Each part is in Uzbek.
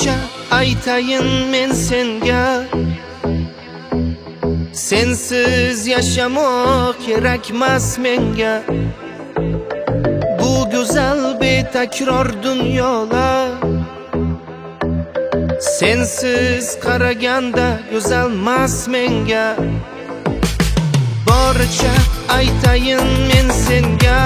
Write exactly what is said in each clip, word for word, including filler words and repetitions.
Borcha aytayin men senga, sensiz yashamoq kerakmas menga. Bu go'zal betakror dunyolar sensiz qaraganda go'zalmas menga. Borcha aytayin men senga,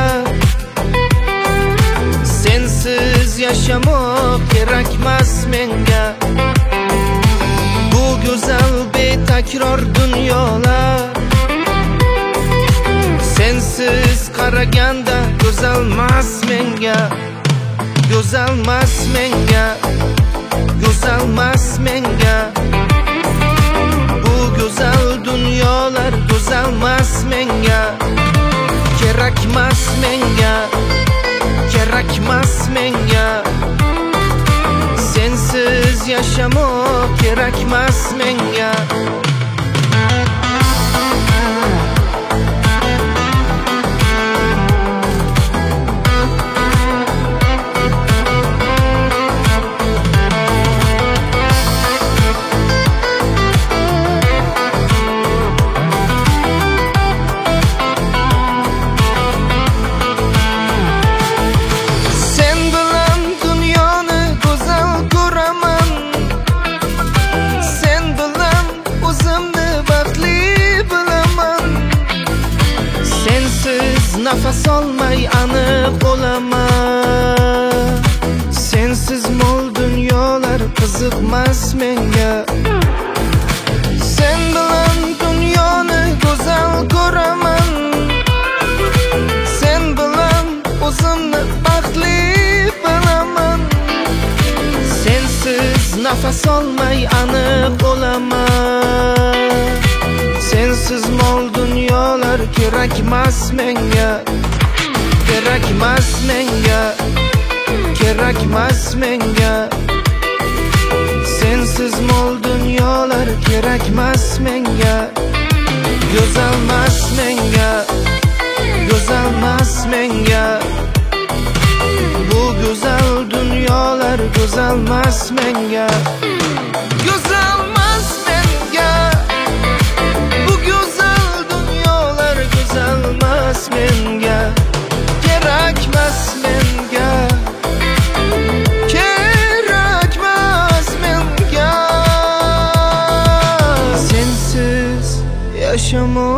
sensiz yashamoq kerakmas menga. Bu go'zal betakror dunyolar sensiz qaraganda go'zalmas menga. Go'zalmas menga, go'zalmas menga. Bu go'zal dunyolar go'zalmas menga. Kerakmas menga, kerakmas menga. Sensiz yashamoq kerakmas menga. Nafas olmay aniq olaman. Sensiz mol dunyolar qiziqmas menga. Sen bilan dunyoni go'zal ko'raman. Sen bilan o'zimni baxtli bilaman. Sensiz nafas olmay aniq olaman. Sensiz mol dunyolar kerakmas menga. Kerakmas menga, kerakmas menga. Sensiz mol dunyolar kerakmas menga. Go'zalmas menga, go'zalmas menga. Bu go'zal dunyolar go'zalmas menga. Go'zalmas menga. Bu go'zal dunyolar go'zalmas menga. Kerakmas menga, kerakmas menga. Sensiz yashamoq